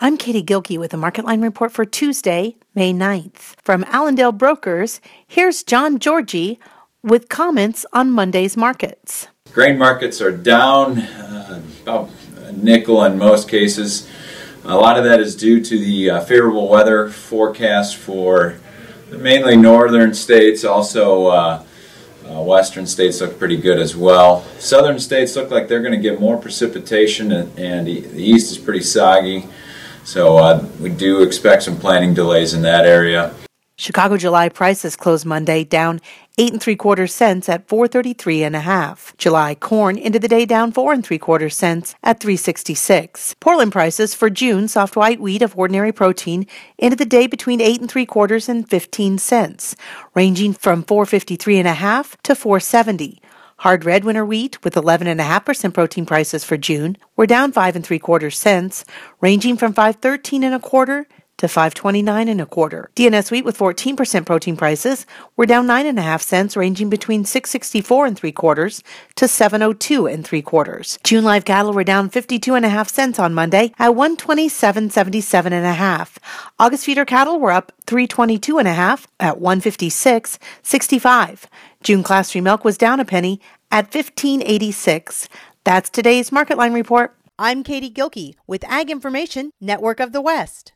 I'm Katie Gilkey with the Market Line Report for Tuesday, May 9th. From Allendale Brokers, here's John Georgie with comments on Monday's markets. Grain markets are down about a nickel in most cases. A lot of that is due to the favorable weather forecast for mainly northern states. Also, western states look pretty good as well. Southern states look like they're going to get more precipitation, and the east is pretty soggy. So we do expect some planting delays in that area. Chicago July prices closed Monday down 8 3/4 cents at 433.5. July corn ended the day down 4 3/4 cents at 366. Portland prices for June soft white wheat of ordinary protein ended the day between 8 3/4 and 15 cents, ranging from 453.5 to 470. Hard red winter wheat with 11.5% protein prices for June were down 5 3/4 cents, ranging from 513.25 to 529.25. DNS wheat with 14% protein prices were down 9.5 cents, ranging between 664 3/4 to 702 3/4. June live cattle were down 52.5 cents on Monday at 127.77.5. August feeder cattle were up 322.5 at 156.65. June class 3 milk was down a penny at 15.86. That's today's Market Line Report. I'm Katie Gilkey with Ag Information Network of the West.